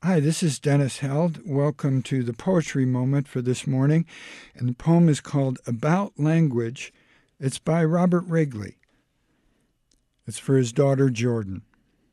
Hi, this is Dennis Held. Welcome to the Poetry Moment for this morning. And the poem is called About Language. It's by Robert Wrigley. It's for his daughter Jordan.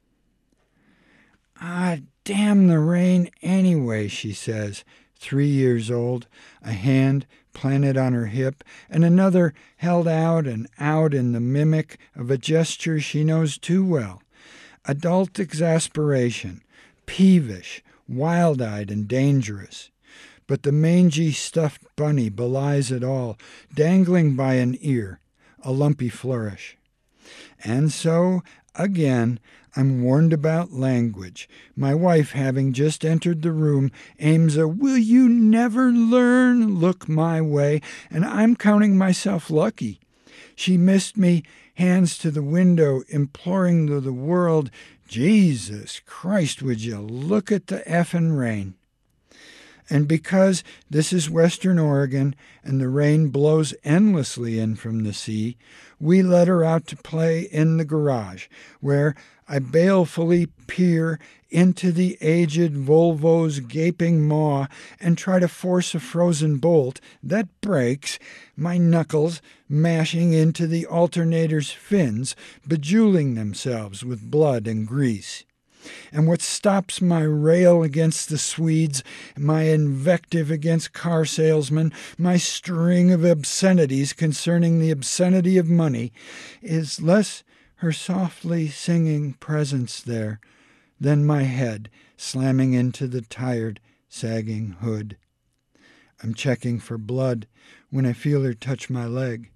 Ah, damn the rain anyway, she says, 3 years old, a hand planted on her hip, and another held out and out in the mimic of a gesture she knows too well. Adult exasperation, peevish, wild-eyed, and dangerous. But the mangy stuffed bunny belies it all, dangling by an ear, a lumpy flourish. And so, again, I'm warned about language. My wife, having just entered the room, aims a "will you never learn" look my way, and I'm counting myself lucky. She missed me, hands to the window, imploring the world, "Jesus Christ, would you look at the effing rain?" And because this is Western Oregon and the rain blows endlessly in from the sea, we let her out to play in the garage, where I balefully peer into the aged Volvo's gaping maw and try to force a frozen bolt that breaks, my knuckles mashing into the alternator's fins, bejeweling themselves with blood and grease. And what stops my rail against the Swedes, my invective against car salesmen, my string of obscenities concerning the obscenity of money, is less her softly singing presence there than my head slamming into the tired, sagging hood. I'm checking for blood when I feel her touch my leg.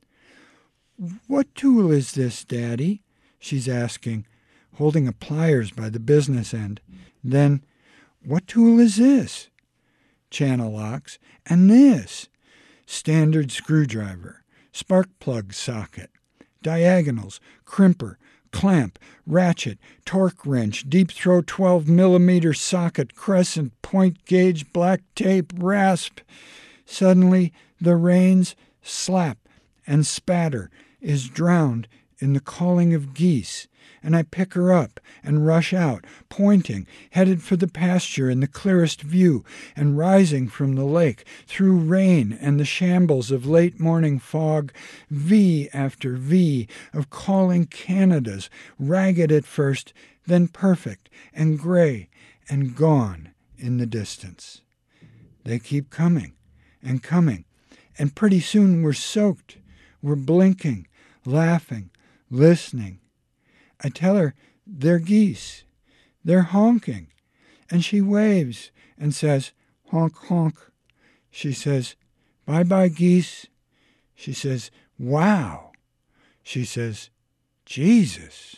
"What tool is this, Daddy?" she's asking, holding a pliers by the business end. Then, "What tool is this?" Channel locks. "And this?" Standard screwdriver, spark plug socket, diagonals, crimper, clamp, ratchet, torque wrench, deep throw 12mm socket, crescent, point gauge, black tape, rasp. Suddenly the rain's slap and spatter is drowned in the calling of geese, and I pick her up and rush out, pointing, headed for the pasture in the clearest view, and rising from the lake, through rain and the shambles of late morning fog, V after V of calling Canadas, ragged at first, then perfect and gray and gone in the distance. They keep coming and coming, and pretty soon we're soaked, we're blinking, laughing, listening. I tell her they're geese. They're honking. And she waves and says, "Honk, honk." She says, "Bye-bye, geese." She says, "Wow." She says, "Jesus."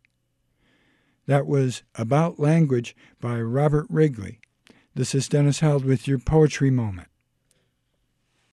That was About Language by Robert Wrigley. This is Dennis Held with your Poetry Moment.